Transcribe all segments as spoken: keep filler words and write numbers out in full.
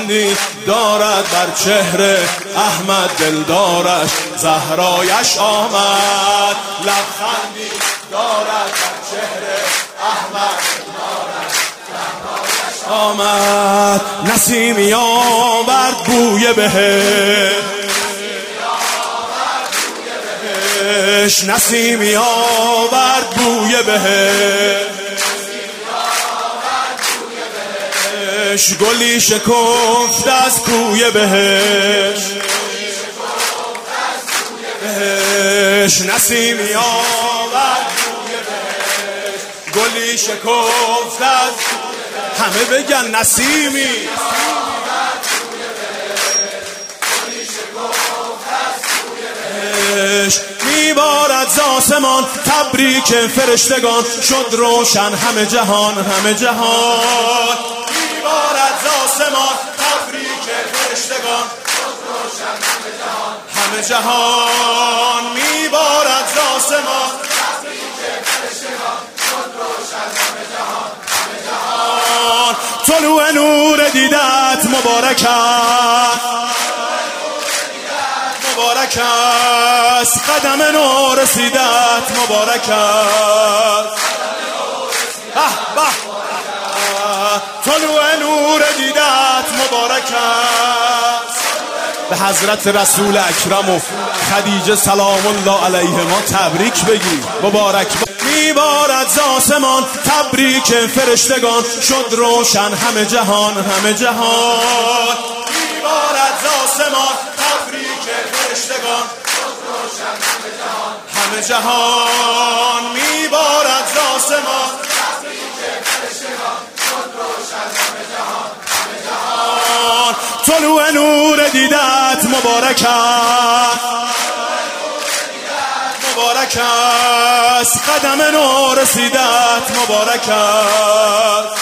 لبخندی دارد بر چهره احمد دلدارش زهرایش آمد. لبخندی دارد بر چهره احمد دلدارش زهرایش آمد. نسیمی آورد بوی بهشت، نسیمی آورد بوی بهشت، گلی شکفت از کوی بهشت، نسیمی آورد بوی بهشت، گلی شکفت از همه بگن نسیمی میبارد ز آسمان تبریک فرشتگان شد روشن همه جهان همه جهان. میبارد ز آسمان تبریک فرشتگان شد روشن همه جهان همه جهان. میبارد ز آسمان تبریک فرشتگان شد روشن همه جهان همه جهان. طلوع نور دیدت مبارک مبارک است، قدم نور رسیدت مبارک است. طلوع نور دیدت مبارک است. به حضرت رسول اکرم و خدیجه سلام الله علیهما تبریک بگی مبارک. میبارد ز آسمان تبریک فرشتگان شد روشن همه جهان همه جهان. میبارد ز آسمان تبریک فرشتگان شد روشن همه جهان همه جهان. میبارد ز آسمان تبریک فرشتگان شد روشن همه جهان همه جهان. طلوع نور دیدت مبارک مبارک است، قدم نور رسیدت مبارک است.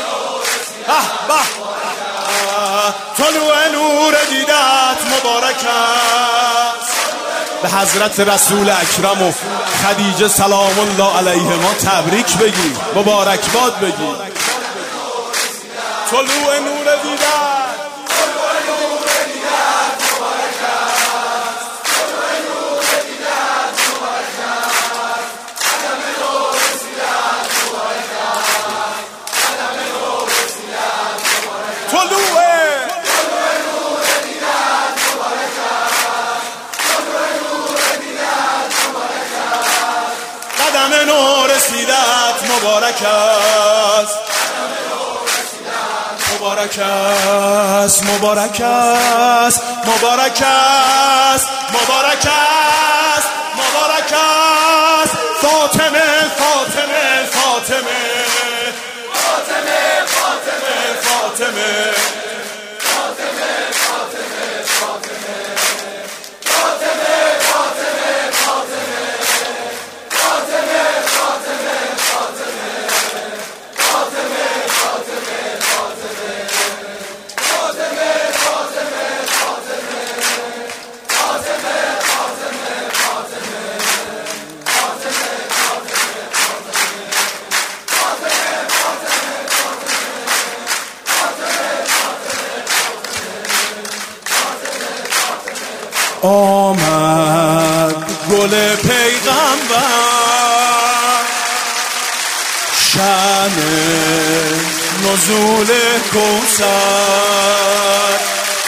طلوع نور دیدت مبارک است. به حضرت رسول اکرم و خدیجه سلام الله علیهما تبریک بگی مبارک باد بگی. طلوع نور دیدت نور رسیدت مبارک است مبارک است مبارک است مبارک است مبارک است مبارک است. فاطمه فاطمه فاطمه فاطمه فاطمه فاطمه آمد گل پیغمبر شأن نزول کوثر.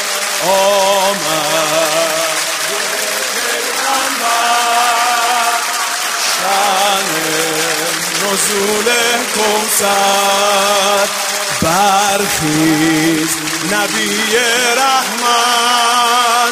آمد گل پیغمبر شأن نزول کوثر. برخیز نبی رحمت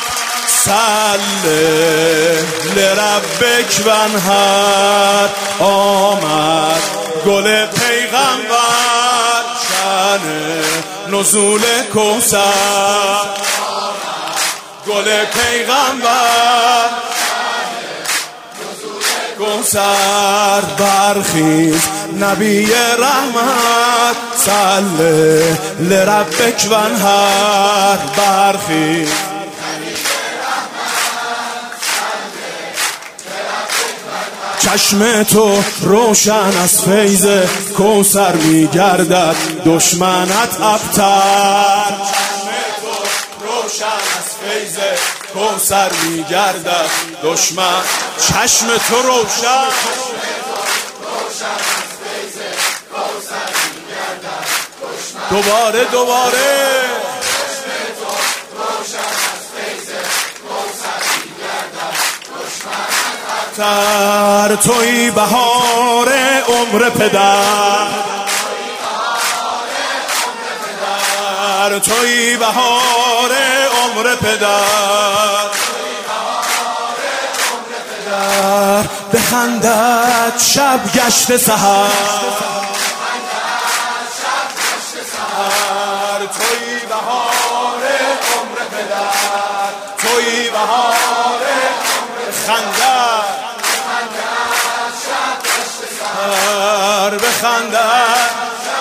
صلی لربک وانحر. آمد گل پیغمبر شأن نزول کوثر. گل پیغمبر کوثر. برخیز نبی رحمت صلی لربک وانحر. برخیز چشم تو روشن از فیض کوثر میگردد دشمنت ابتر. چشم روشن از فیض کوثر میگردد دشمن. چشم تو روشن دوباره دوباره تر توی بهار عمر پدر، توی بهار عمر پدر، بخندد شب گشت سحر، توی بهار عمر پدر، توی بهار بخندد شب گشت سحر، بخندد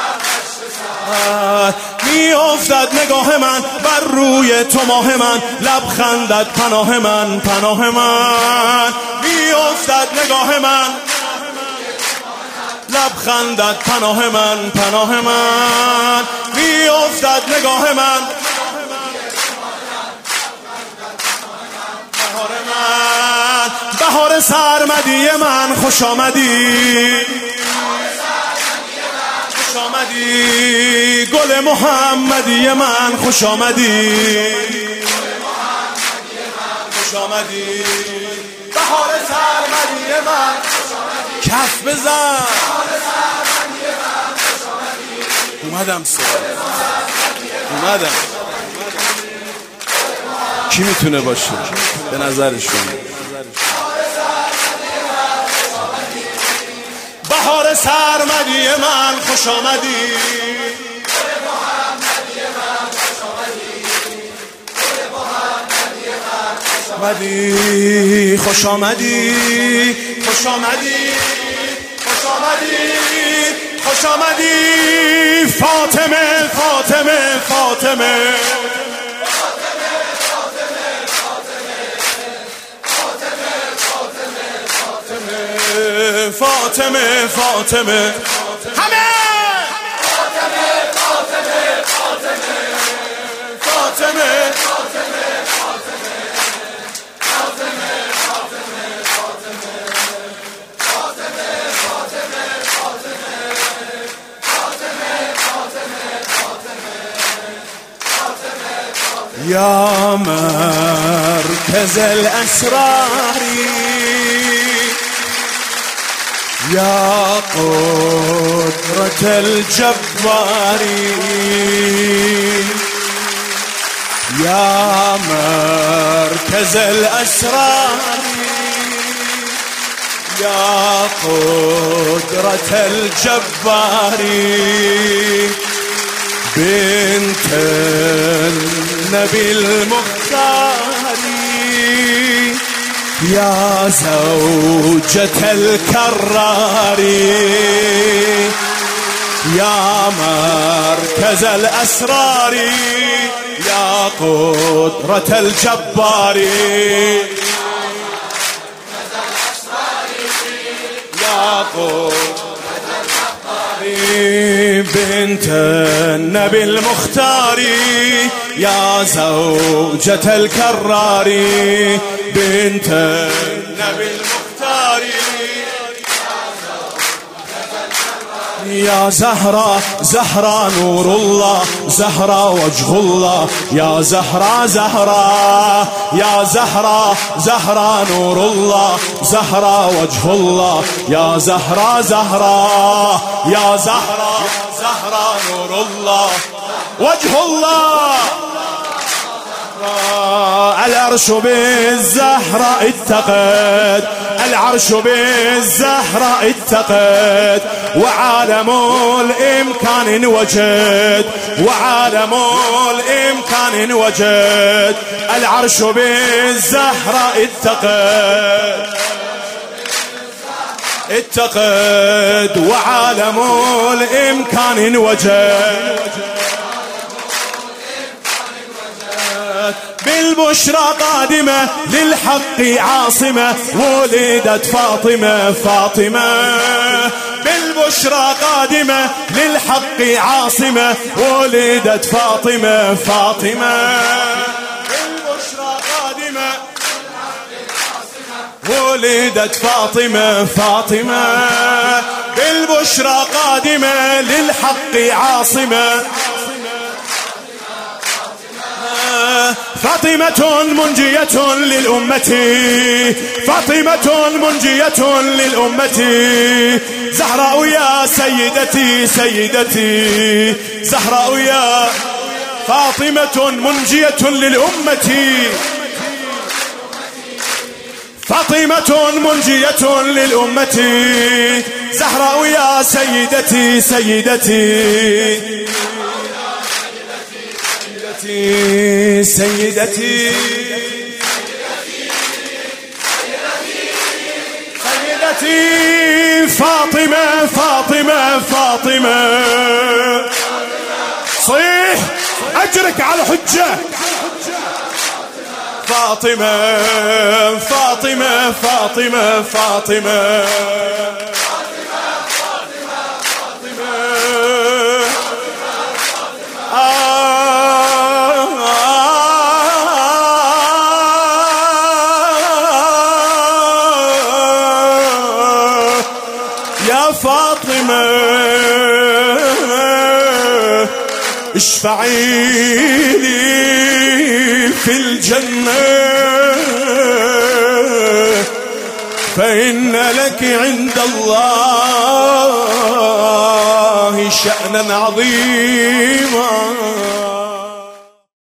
می افتد نگاه من بر روی تو ماه من، لبخندت پناه من پناه من. می افتد نگاه من لبخندت پناه من پناه من. می افتد نگاه من بهار من، بهار سرمدی من خوش آمدی، خوش آمدی گل محمدی من، خوش آمدی خوش آمدی بهار سرمدی من، کف بزن اومدم سر اومدم. کی میتونه باشه به نظرشون؟ بهار سرمدی من خوش آمدی، آمدی خوش آمدی خوش آمدی خوش آمدی خوش آمدی فاطمه فاطمه فاطمه فاطمه فاطمه همه فاطمه فاطمه فاطمه فاطمه يا مركز الأسرار يا قدرة الجبار يا مركز الأسرار يا قدرة الجبار بنت النبي المختار يا زوجة الكرار يا مركز الأسرار يا قدرة الجبار يا قدرة بنت النبي المختار يا زوجة الكرار بنت النبي المختار يا زهرة زهرة نور الله زهرة وجه الله يا زهرة زهرة يا زهرة زهرة نور الله زهرة وجه الله يا زهرة زهرة يا زهرة زهرة نور الله وجه الله العرش بالزهرة اتقد العرش بالزهرة اتقد وعالم الإمكان وجد وعالم الإمكان وجد العرش بالزهرة اتقد اتقد وعالم الإمكان وجد بالبشرى قادمة للحق عاصمة ولدت فاطمة فاطمة بالبشرى قادمة للحق عاصمة ولدت فاطمة فاطمة ولدت فاطمة فاطمة بالبشرى قادمة للحق عاصمة. فاطمة منجية للأمة فاطمة منجية للأمة زهراء يا سيدتي سيدتي زهراء يا فاطمة منجية للأمة فاطمة منجية للأمة زهراء يا سيدتي سيدتي سيدتي سيدتي سيدتي فاطمة فاطمة فاطمة صيح أجرك على حجة فاطمة فاطمة فاطمة فاطمة يا فاطمة اشفعي لي في الجنة فإن لك عند الله شأنا عظيما.